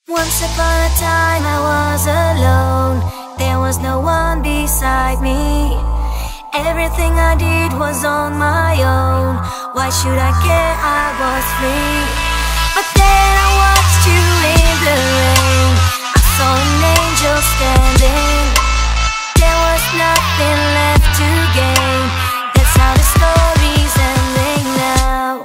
Once upon a time I was alone. There was no one beside me. Everything I did was on my own. Why should I care? I was free. But then I watched you in the rain. I saw an angel standing. There was nothing left to gain. That's how the story's ending now.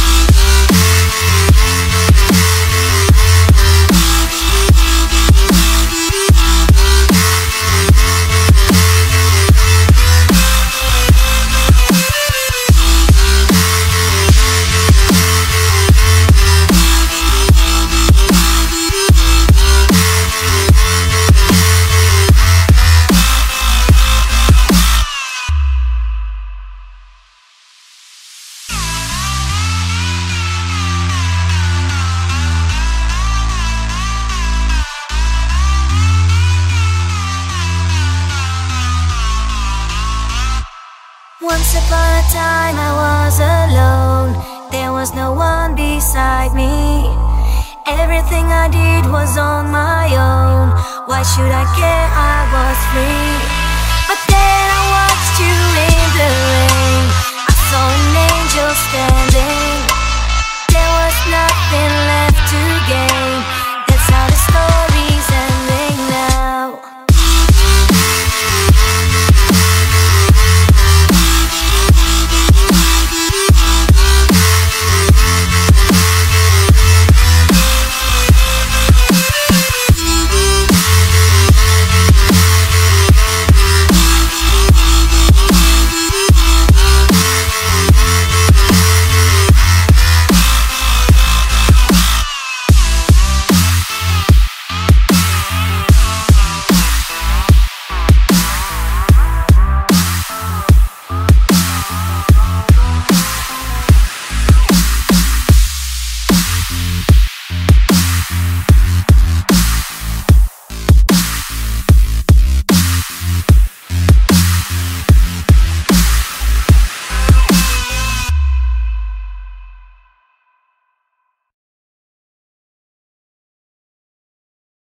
Once upon a time I was alone. There was no one beside me. Everything I did was on my own. Why should I care? I was free. But then I watched you in the rain. I saw an angel standing.